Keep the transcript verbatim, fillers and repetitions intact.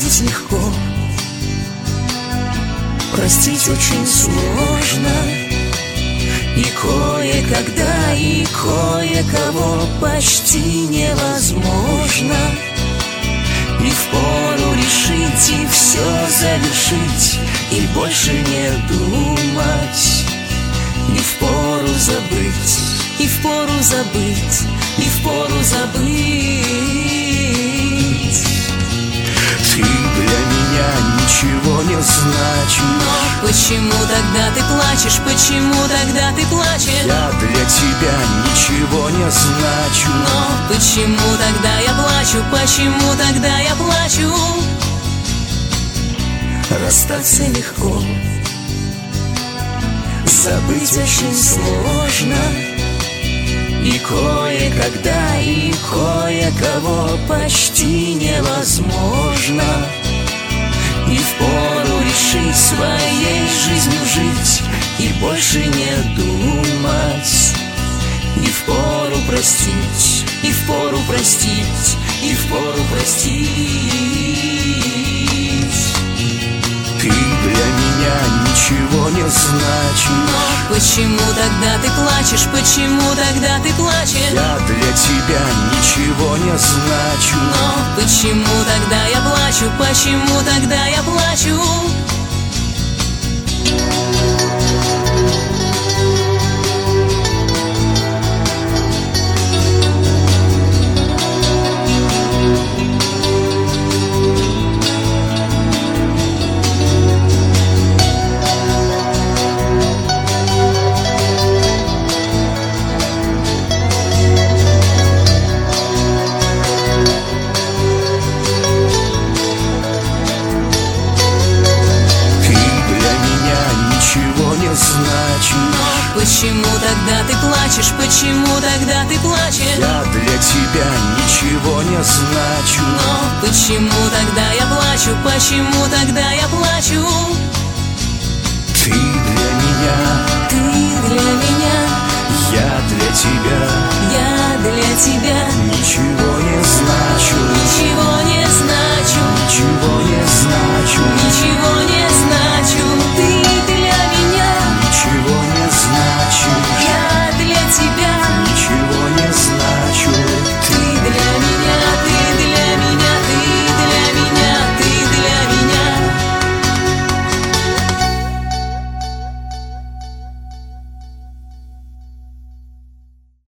забыть легко, простить очень сложно. И кое-когда, и кое-кого почти невозможно. И впору решить, и все завершить, и больше не думать. И впору забыть, и впору забыть, и впору забыть. Ты для меня ничего не значишь. Но почему тогда ты плачешь, почему тогда ты плачешь? Я для тебя ничего не значу. Но почему тогда я плачу, почему тогда я плачу? Расстаться легко, забыть очень сложно. И кое-когда, и кое-кого почти невозможно. И впору решить своей жизнью жить, и больше не думать. И впору простить, и впору простить, и впору простить. Ты для меня ничего не значишь. Но почему тогда ты плачешь, почему тогда ты плачешь? Я для тебя ничего не значу. Но почему тогда я плачу, почему тогда я плачу? Значит, но почему тогда ты плачешь, почему тогда ты плачешь? Я для тебя ничего не значу. Но почему тогда я плачу, почему тогда я плачу? Ты для меня, ты для меня, я для тебя, я для тебя ничего